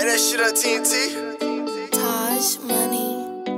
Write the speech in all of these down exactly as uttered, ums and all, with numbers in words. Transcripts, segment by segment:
Hey, that shit on T N T. Taj Money.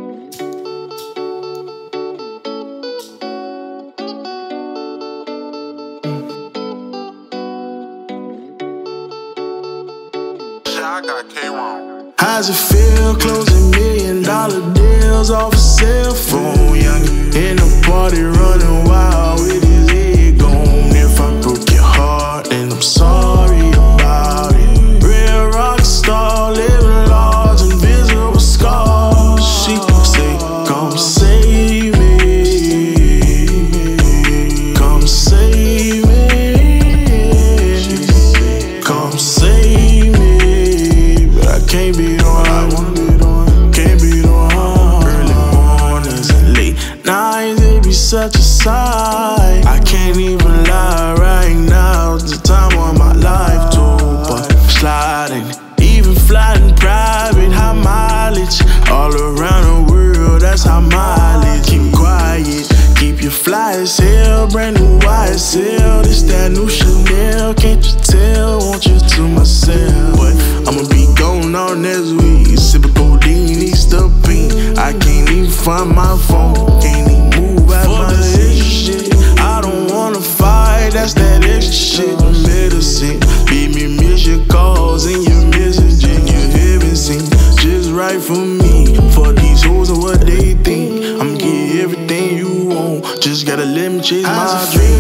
I got K-Ron. How's it feel closing million dollar deals off a cell phone? Young in the party running wild with his head gone. If I broke your heart, then I'm sorry about it. Real rock star, living large, invisible scars. She say, come save me, come save me, come save me. Can't be the one I wanna be the one. Can't be the one. Early mornings and late nights, they be such a sight. I can't even lie right now. It's the time of my life too. But sliding, even flying private, high mileage. All around the world, that's high mileage. Keep quiet, keep your fly as hell. Brand new Y S L, this that new Chanel. Can't you tell? Want you to myself. But I'ma be gone all next week, sipping codeine, Easter pink. I can't even find my phone, can't even move out my shit. I don't wanna fight, that's that extra shit. The medicine, beat me, miss your calls and your messaging. You haven't seen just right for me. For these hoes and what they think, I'ma get everything you want. Just gotta let me chase my dreams.